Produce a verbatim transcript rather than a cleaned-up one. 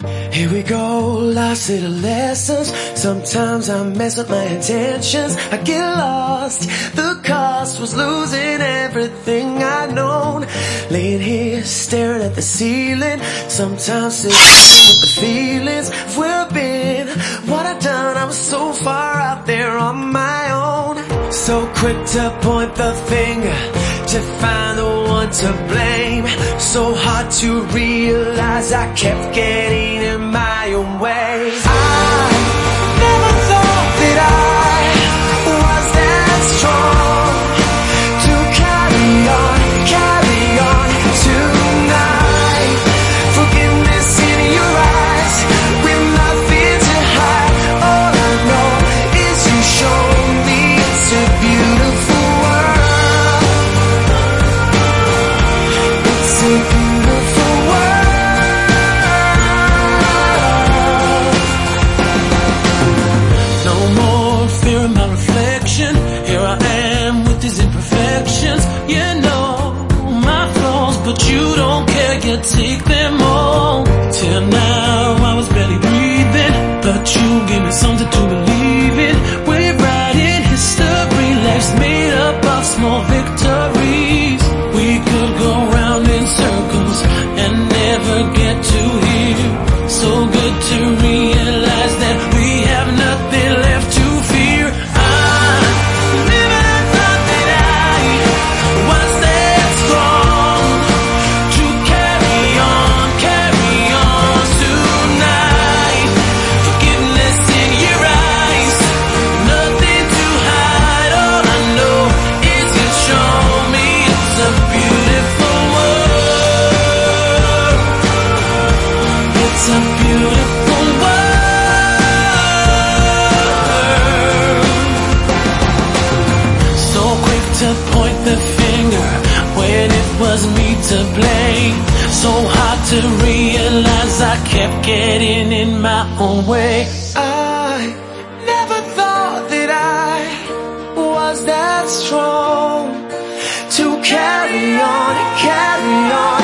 Here we go, lost little lessons. Sometimes I mess up my intentions. I get lost. The cost was losing everything I'd known. Laying here, staring at the ceiling. Sometimes still with the feelings of where I've been, what I've done. I was so far out there on my own. So quick to point the finger, to find the one to blame. So hard to realize I kept getting in my own way. I never thought that I was that strong to carry on, carry on tonight. Forgiveness in your eyes, with nothing to hide. All I know is you show me it's a beautiful world. It's a beautiful world. No more fear in my reflection. Here I am with these imperfections. You know my flaws, but you don't care. You take them all. Till now I was barely breathing, but you gave me something to believe in. We're writing history. Life's made up of small victories. We could go round in circles and never get to here. So good to realize that we have nothing left to fear. I never thought that I was that strong to carry on, carry on tonight. Forgiveness in your eyes, nothing to hide. All I know is you show me it's a beautiful world. It's a beautiful world. So quick to point the finger when it was me to blame. So hard to realize I kept getting in my own way. I never thought that I was that strong to carry on and carry on.